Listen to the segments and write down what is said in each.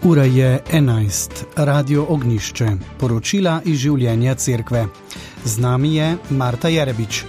Ura je 11. Radio Ognjišče. Poročila iz življenja cerkve. Z nami je Marta Jerebič.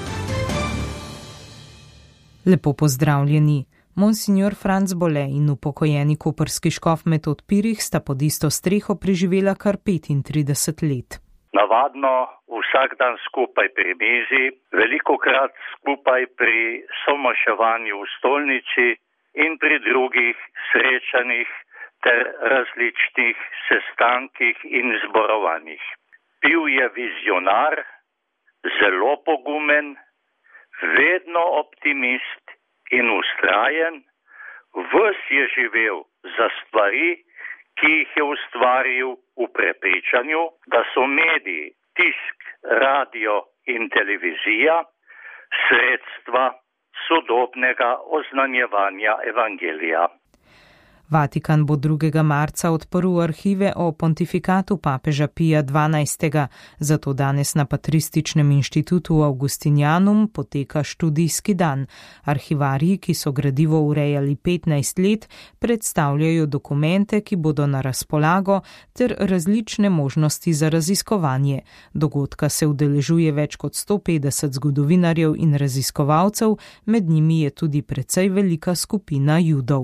Lepo pozdravljeni. Monsignor Franc Bole in upokojeni koprski škof Metod Pirih sta pod isto streho preživela kar 35 let. Navadno vsak dan skupaj pri mizi, velikokrat skupaj pri somaševanju v stolnici in pri drugih srečanjih ter različnih sestankih in zborovanjih. Bil je vizionar, zelo pogumen, vedno optimist in vztrajen, ves je živel za stvari, ki jih je ustvaril v prepričanju, da so mediji, tisk, radio in televizija sredstva sodobnega oznanjevanja evangelija. Vatikan bo 2. marca odprl arhive o pontifikatu papeža Pija XII. Zato danes na Patrističnem inštitutu Augustinianum poteka študijski dan. Arhivarji, ki so gradivo urejali 15 let, predstavljajo dokumente, ki bodo na razpolago, ter različne možnosti za raziskovanje. Dogodka se udeležuje več kot 150 zgodovinarjev in raziskovalcev, med njimi je tudi precej velika skupina Judov.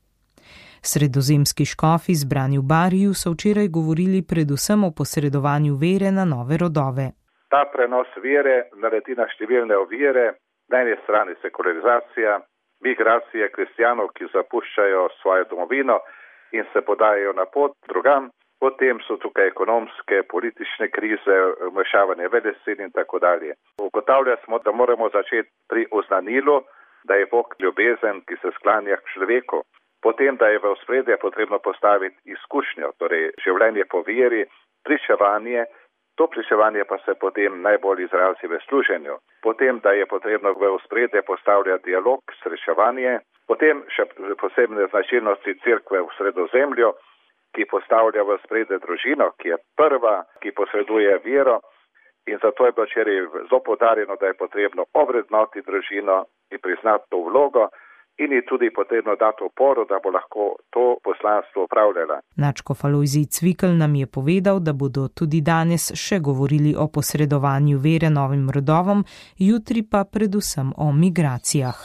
Sredozemski škofi zbrani v Bariju so včeraj govorili predvsem o posredovanju vere na nove rodove. Ta prenos vere naredi na številne ovire, na eni strani sekularizacija, migracije kristjanov, ki zapuščajo svojo domovino in se podajajo na pot drugam, potem so tukaj ekonomske, politične krize, vmešavanje velesil in tako dalje. Ugotavljali smo, da moramo začeti pri oznanilu, da je Bog ljubezen, ki se sklanja k človeku. Potem, da je v ospredje potrebno postaviti izkušnjo, torej življenje po veri, pričevanje, to pričevanje pa se potem najbolj izrazi v služenju. Potem, da je potrebno v ospredje postavljati dialog, srečevanje, potem še posebne značilnosti cerkve v Sredozemlju, ki postavlja v ospredje družino, ki je prva, ki posreduje vero, in zato je bilo včeraj zelo poudarjeno, da je potrebno ovrednoti družino in priznati to vlogo, in je tudi potrebno dati oporo, da bo lahko to poslanstvo upravljala. Nadškof Alojzij Cvikl nam je povedal, da bodo tudi danes še govorili o posredovanju vere novim rodovom, jutri pa predvsem o migracijah.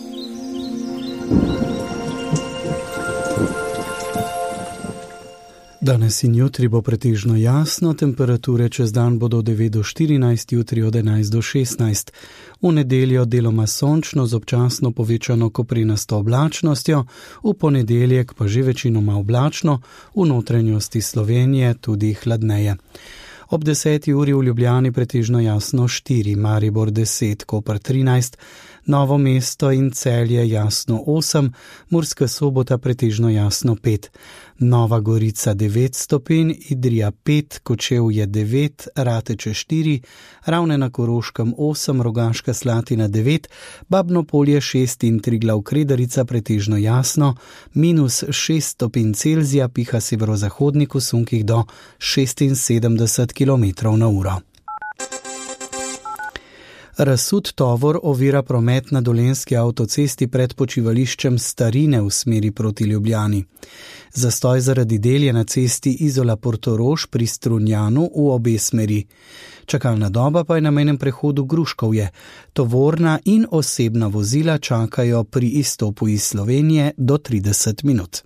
Danes in jutri bo pretežno jasno, temperature čez dan bodo od 9 do 14, jutri od 11 do 16. V nedeljo deloma sončno z občasno povečano koprenasto oblačnostjo, v ponedeljek pa že večinoma oblačno, v notranjosti Slovenije tudi hladneje. Ob 10. uri v Ljubljani pretežno jasno 4, Maribor 10, Koper 13, Novo mesto in Celje jasno 8, Murska Sobota pretežno jasno 5, Nova Gorica 9 stopinj, Idrija 5, Kočevje 9, Rateče 4, Ravne na Koroškem 8, Rogaška Slatina 9, Babno Polje 6 in Triglav Kredarica pretežno jasno, -6 stopinj Celzija, piha severozahodnik v sunkih do 76 km/h. Razsut tovor ovira promet na Dolenjski avtocesti pred počivališčem Starine v smeri proti Ljubljani. Zastoj zaradi del je na cesti Izola-Portorož pri Strunjanu v obe smeri. Čakalna doba pa je na mejnem prehodu Gruškovje. Tovorna in osebna vozila čakajo pri izstopu iz Slovenije do 30 minut.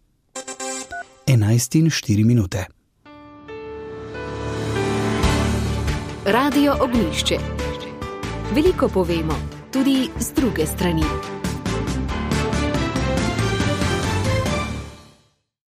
11:04. Radio Ognjišče. Veliko povemo, tudi z druge strani.